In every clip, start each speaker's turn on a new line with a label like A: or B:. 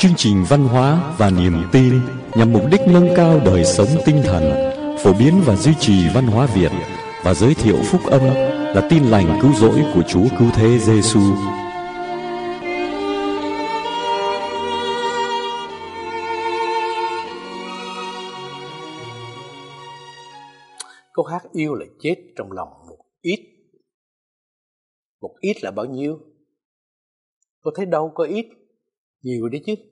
A: chương trình văn hóa và niềm tin nhằm mục đích nâng cao đời sống tinh thần, phổ biến và duy trì văn hóa Việt và giới thiệu phúc âm là tin lành cứu rỗi của Chúa Cứu Thế Giêsu.
B: Câu hát yêu là chết trong lòng một ít. Một ít là bao nhiêu? Tôi thấy đâu có ít, nhiều đấy chứ.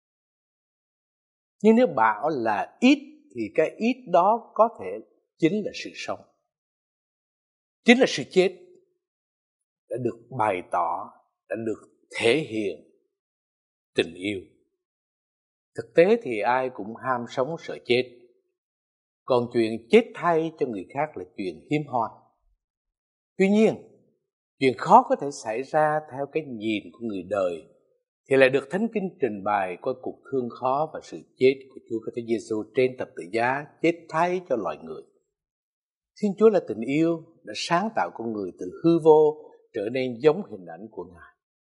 B: Nhưng nếu bảo là ít thì cái ít đó có thể chính là sự sống, chính là sự chết đã được bày tỏ, đã được thể hiện tình yêu. Thực tế thì ai cũng ham sống sợ chết, còn chuyện chết thay cho người khác là chuyện hiếm hoi. Tuy nhiên, chuyện khó có thể xảy ra theo cái nhìn của người đời thì lại được Thánh Kinh trình bày qua cuộc thương khó và sự chết của Chúa Cứu Thế Giêsu trên thập tự giá, chết thay cho loài người. Thiên Chúa là tình yêu, đã sáng tạo con người từ hư vô trở nên giống hình ảnh của Ngài.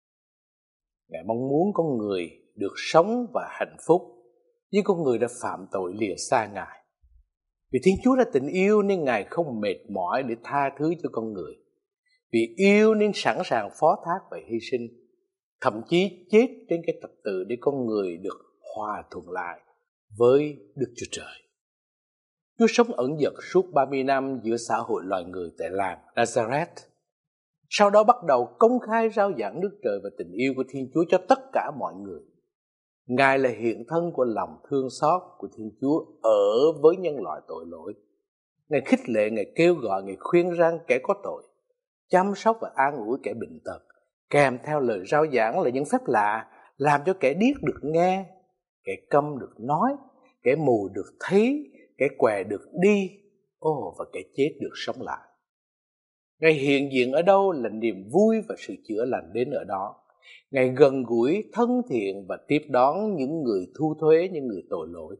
B: Ngài mong muốn con người được sống và hạnh phúc, nhưng con người đã phạm tội lìa xa Ngài. Vì Thiên Chúa là tình yêu nên Ngài không mệt mỏi để tha thứ cho con người. Vì yêu nên sẵn sàng phó thác và hy sinh, thậm chí chết trên cái thập tự để con người được hòa thuận lại với Đức Chúa Trời. Chúa sống ẩn dật suốt 30 năm giữa xã hội loài người tại làng Nazareth. Sau đó bắt đầu công khai rao giảng nước trời và tình yêu của Thiên Chúa cho tất cả mọi người. Ngài là hiện thân của lòng thương xót của Thiên Chúa ở với nhân loại tội lỗi. Ngài khích lệ, Ngài kêu gọi, Ngài khuyên răn kẻ có tội, chăm sóc và an ủi kẻ bệnh tật. Kèm theo lời rao giảng là những phép lạ làm cho kẻ điếc được nghe, kẻ câm được nói, kẻ mù được thấy, kẻ què được đi, và kẻ chết được sống lại. Ngài hiện diện ở đâu là niềm vui và sự chữa lành đến ở đó. Ngài gần gũi, thân thiện và tiếp đón những người thu thuế, những người tội lỗi,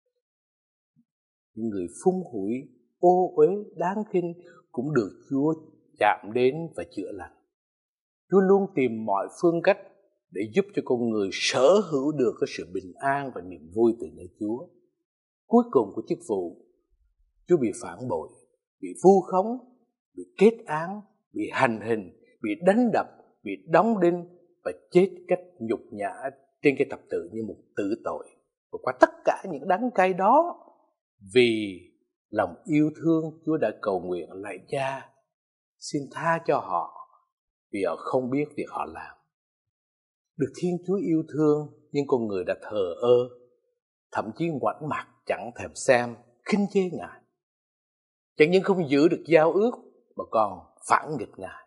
B: những người phung hủi, ô uế, đáng khinh cũng được Chúa chạm đến và chữa lành. Chúa luôn tìm mọi phương cách để giúp cho con người sở hữu được cái sự bình an và niềm vui từ nơi Chúa. Cuối cùng của chức vụ, Chúa bị phản bội, bị vu khống, bị kết án, bị hành hình, bị đánh đập, bị đóng đinh và chết cách nhục nhã trên cái thập tự như một tử tội. Và qua tất cả những đắng cay đó, vì lòng yêu thương, Chúa đã cầu nguyện: lạy Cha, xin tha cho họ vì họ không biết việc họ làm. Được Thiên Chúa yêu thương nhưng con người đã thờ ơ, thậm chí ngoảnh mặt chẳng thèm xem, khinh chê Ngài. Chẳng những không giữ được giao ước mà còn phản nghịch Ngài.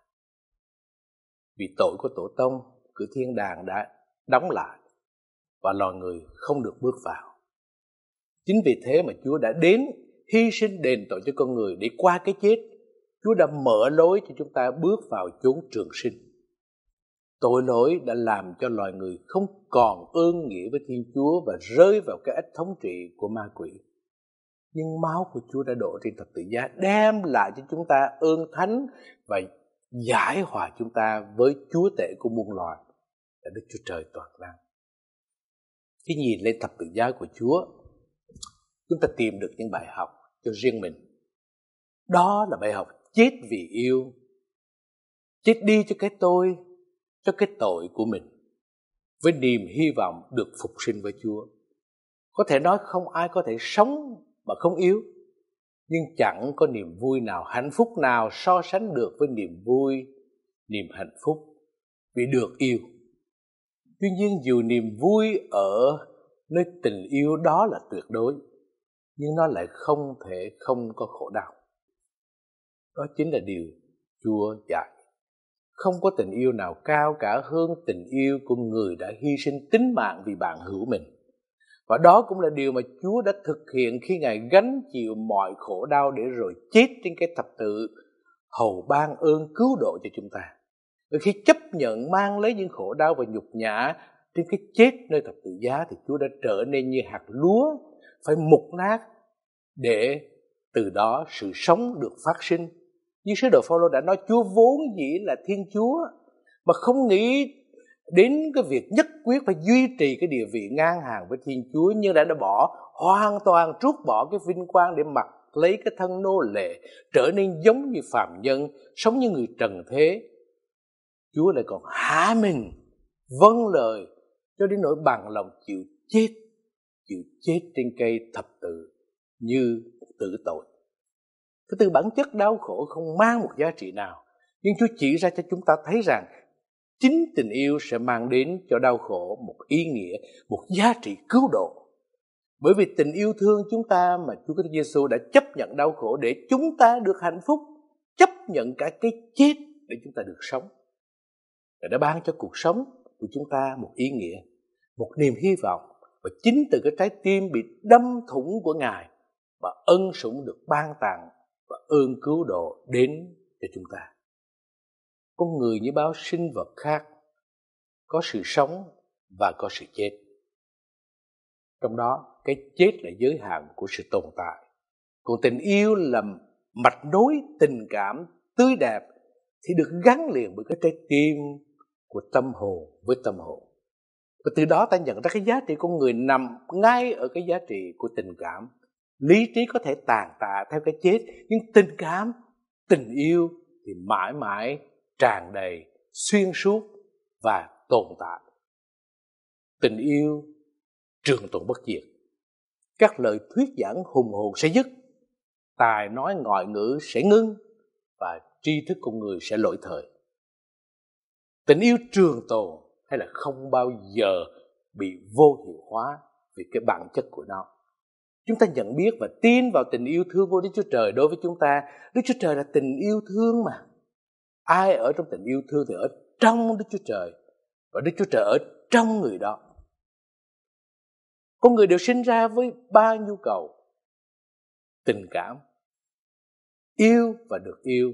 B: Vì tội của tổ tông, cửa thiên đàng đã đóng lại và loài người không được bước vào. Chính vì thế mà Chúa đã đến hy sinh đền tội cho con người để qua cái chết, Chúa đã mở lối cho chúng ta bước vào chốn trường sinh. Tội lỗi đã làm cho loài người không còn ơn nghĩa với Thiên Chúa và rơi vào cái ách thống trị của ma quỷ. Nhưng máu của Chúa đã đổ trên thập tự giá đem lại cho chúng ta ơn thánh và giải hòa chúng ta với Chúa tể của muôn loài là Đức Chúa Trời toàn năng. Khi nhìn lên thập tự giá của Chúa, chúng ta tìm được những bài học cho riêng mình. Đó là bài học chết vì yêu, chết đi cho cái tôi, cho cái tội của mình, với niềm hy vọng được phục sinh với Chúa. Có thể nói không ai có thể sống mà không yêu, nhưng chẳng có niềm vui nào, hạnh phúc nào so sánh được với niềm vui, niềm hạnh phúc vì được yêu. Tuy nhiên dù niềm vui ở nơi tình yêu đó là tuyệt đối, nhưng nó lại không thể không có khổ đau. Đó chính là điều Chúa dạy. Không có tình yêu nào cao cả hơn tình yêu của người đã hy sinh tính mạng vì bạn hữu mình. Và đó cũng là điều mà Chúa đã thực hiện khi Ngài gánh chịu mọi khổ đau để rồi chết trên cái thập tự, hầu ban ơn cứu độ cho chúng ta. Và khi chấp nhận mang lấy những khổ đau và nhục nhã trên cái chết nơi thập tự giá thì Chúa đã trở nên như hạt lúa phải mục nát để từ đó sự sống được phát sinh. Như sứ đồ Phaolô đã nói, Chúa vốn dĩ là Thiên Chúa mà không nghĩ đến cái việc nhất quyết phải duy trì cái địa vị ngang hàng với Thiên Chúa, nhưng đã bỏ hoàn toàn, trút bỏ cái vinh quang để mặc lấy cái thân nô lệ, trở nên giống như phàm nhân, sống như người trần thế. Chúa lại còn hạ mình, vâng lời, cho đến nỗi bằng lòng chịu chết trên cây thập tự như tử tội. Cái từ bản chất đau khổ không mang một giá trị nào, nhưng Chúa chỉ ra cho chúng ta thấy rằng chính tình yêu sẽ mang đến cho đau khổ một ý nghĩa, một giá trị cứu độ. Bởi vì tình yêu thương chúng ta mà Chúa Giêsu đã chấp nhận đau khổ để chúng ta được hạnh phúc, chấp nhận cả cái chết để chúng ta được sống. Và đã ban cho cuộc sống của chúng ta một ý nghĩa, một niềm hy vọng. Và chính từ cái trái tim bị đâm thủng của Ngài mà ân sủng được ban tặng và ơn cứu độ đến cho chúng ta. Con người như bao sinh vật khác, có sự sống và có sự chết. Trong đó, cái chết là giới hạn của sự tồn tại. Còn tình yêu là mạch nối tình cảm tươi đẹp thì được gắn liền với cái trái tim của tâm hồn với tâm hồn. Và từ đó ta nhận ra cái giá trị con người nằm ngay ở cái giá trị của tình cảm. Lý trí có thể tàn tạ theo cái chết, nhưng tình cảm, tình yêu thì mãi mãi tràn đầy, xuyên suốt và tồn tại. Tình yêu trường tồn bất diệt. Các lời thuyết giảng hùng hồn sẽ dứt, tài nói ngoại ngữ sẽ ngưng và tri thức con người sẽ lỗi thời. Tình yêu trường tồn hay là không bao giờ bị vô hiệu hóa vì cái bản chất của nó. Chúng ta nhận biết và tin vào tình yêu thương của Đức Chúa Trời đối với chúng ta. Đức Chúa Trời là tình yêu thương mà. Ai ở trong tình yêu thương thì ở trong Đức Chúa Trời, và Đức Chúa Trời ở trong người đó. Con người đều sinh ra với ba nhu cầu: tình cảm, yêu và được yêu,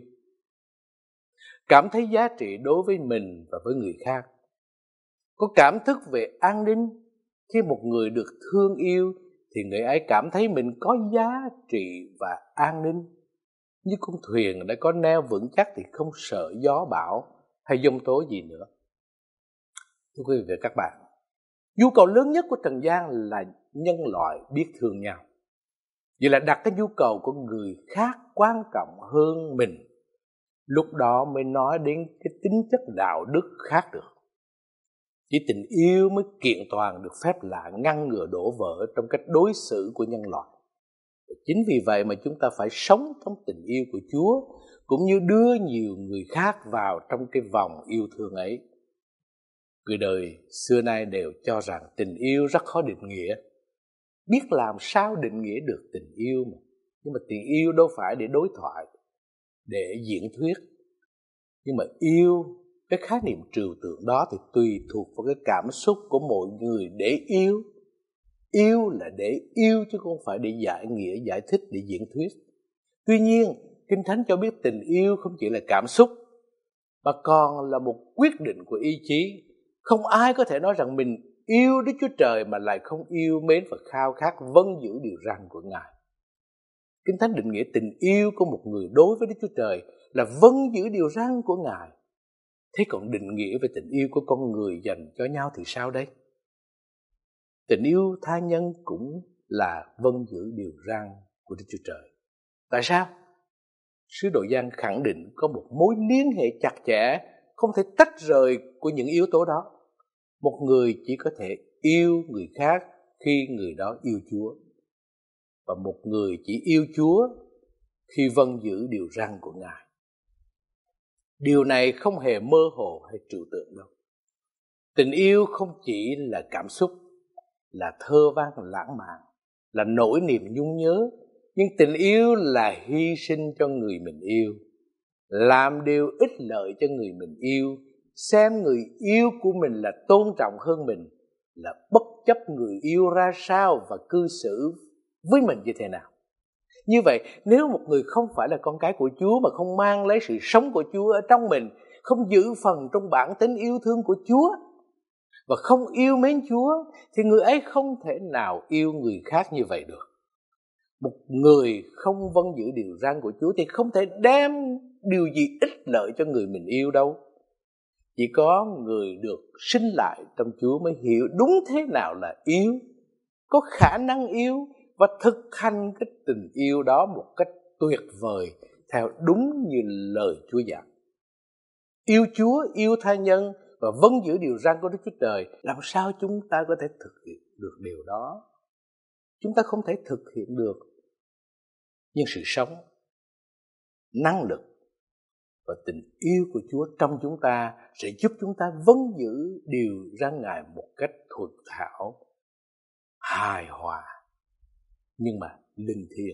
B: cảm thấy giá trị đối với mình và với người khác, có cảm thức về an ninh. Khi một người được thương yêu thì người ấy cảm thấy mình có giá trị và an ninh. Như con thuyền đã có neo vững chắc thì không sợ gió bão hay giông tố gì nữa. Thưa quý vị và các bạn, nhu cầu lớn nhất của trần gian là nhân loại biết thương nhau. Vậy là đặt cái nhu cầu của người khác quan trọng hơn mình. Lúc đó mới nói đến cái tính chất đạo đức khác được. Chỉ tình yêu mới kiện toàn được phép lạ ngăn ngừa đổ vỡ trong cách đối xử của nhân loại. Chính vì vậy mà chúng ta phải sống trong tình yêu của Chúa, cũng như đưa nhiều người khác vào trong cái vòng yêu thương ấy. Người đời xưa nay đều cho rằng tình yêu rất khó định nghĩa. Biết làm sao định nghĩa được tình yêu mà. Nhưng mà tình yêu đâu phải để đối thoại, để diễn thuyết. Nhưng mà yêu, cái khái niệm trừu tượng đó thì tùy thuộc vào cái cảm xúc của mỗi người để yêu. Yêu là để yêu chứ không phải để giải nghĩa, giải thích, để diễn thuyết. Tuy nhiên, Kinh Thánh cho biết tình yêu không chỉ là cảm xúc, mà còn là một quyết định của ý chí. Không ai có thể nói rằng mình yêu Đức Chúa Trời mà lại không yêu mến và khao khát vâng giữ điều răn của Ngài. Kinh Thánh định nghĩa tình yêu của một người đối với Đức Chúa Trời là vâng giữ điều răn của Ngài. Thế còn định nghĩa về tình yêu của con người dành cho nhau thì sao đây? Tình yêu tha nhân cũng là vâng giữ điều răn của Đức Chúa Trời. Tại sao? Sứ đồ Giăng khẳng định có một mối liên hệ chặt chẽ, không thể tách rời của những yếu tố đó. Một người chỉ có thể yêu người khác khi người đó yêu Chúa. Và một người chỉ yêu Chúa khi vâng giữ điều răn của Ngài. Điều này không hề mơ hồ hay trừu tượng đâu. Tình yêu không chỉ là cảm xúc, là thơ văn lãng mạn, là nỗi niềm nhung nhớ, nhưng tình yêu là hy sinh cho người mình yêu, làm điều ích lợi cho người mình yêu, xem người yêu của mình là tôn trọng hơn mình, là bất chấp người yêu ra sao và cư xử với mình như thế nào. Như vậy, nếu một người không phải là con cái của Chúa mà không mang lấy sự sống của Chúa ở trong mình, không giữ phần trong bản tính yêu thương của Chúa và không yêu mến Chúa, thì người ấy không thể nào yêu người khác như vậy được. Một người không vâng giữ điều răn của Chúa thì không thể đem điều gì ích lợi cho người mình yêu đâu. Chỉ có người được sinh lại trong Chúa mới hiểu đúng thế nào là yêu, có khả năng yêu và thực hành cái tình yêu đó một cách tuyệt vời theo đúng như lời Chúa dặn. Yêu Chúa, yêu tha nhân và vâng giữ điều răn của Đức Chúa Trời. Làm sao chúng ta có thể thực hiện được điều đó? Chúng ta không thể thực hiện được. Nhưng sự sống, năng lực và tình yêu của Chúa trong chúng ta sẽ giúp chúng ta vâng giữ điều răn Ngài một cách thuần thảo, hài hòa, nhưng mà linh thiêng.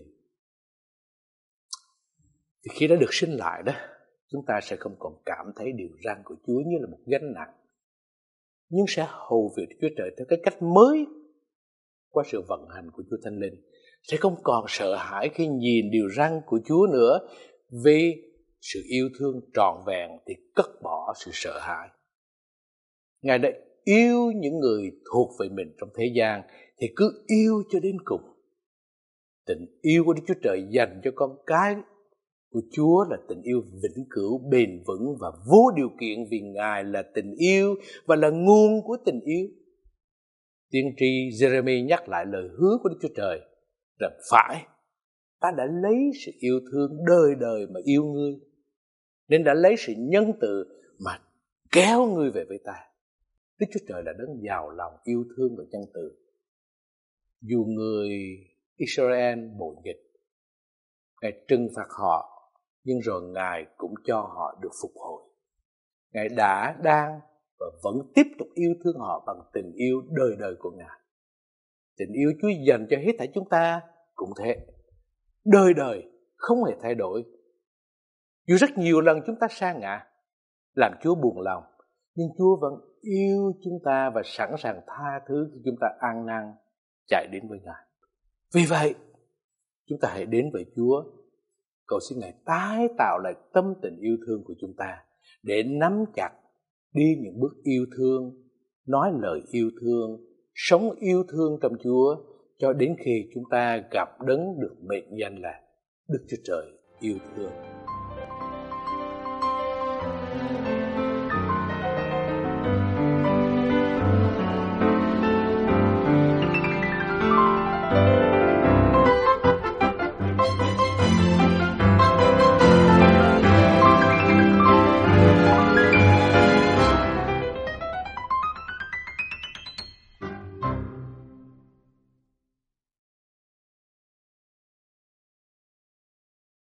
B: Thì khi đã được sinh lại đó, chúng ta sẽ không còn cảm thấy điều răn của Chúa như là một gánh nặng, nhưng sẽ hầu việc Chúa Trời theo cái cách mới qua sự vận hành của Chúa Thánh Linh. Sẽ không còn sợ hãi khi nhìn điều răn của Chúa nữa, vì sự yêu thương trọn vẹn thì cất bỏ sự sợ hãi. Ngài đã yêu những người thuộc về mình trong thế gian thì cứ yêu cho đến cùng. Tình yêu của Đức Chúa Trời dành cho con cái của Chúa là tình yêu vĩnh cửu, bền vững và vô điều kiện, vì Ngài là tình yêu và là nguồn của tình yêu. Tiên tri Giê-rê-mi nhắc lại lời hứa của Đức Chúa Trời rằng phải, ta đã lấy sự yêu thương đời đời mà yêu ngươi, nên đã lấy sự nhân từ mà kéo ngươi về với ta. Đức Chúa Trời là đấng giàu lòng yêu thương và nhân từ. Dù người Israel bội nghịch, Ngài trừng phạt họ, nhưng rồi Ngài cũng cho họ được phục hồi. Ngài đã, đang và vẫn tiếp tục yêu thương họ bằng tình yêu đời đời của Ngài. Tình yêu Chúa dành cho hết thảy chúng ta cũng thế, đời đời không hề thay đổi. Dù rất nhiều lần chúng ta sa ngã, làm Chúa buồn lòng, nhưng Chúa vẫn yêu chúng ta và sẵn sàng tha thứ khi chúng ta ăn năn chạy đến với Ngài. Vì vậy, chúng ta hãy đến với Chúa, cầu xin Ngài tái tạo lại tâm tình yêu thương của chúng ta, để nắm chặt đi những bước yêu thương, nói lời yêu thương, sống yêu thương trong Chúa, cho đến khi chúng ta gặp đấng được mệnh danh là Đức Chúa Trời yêu thương.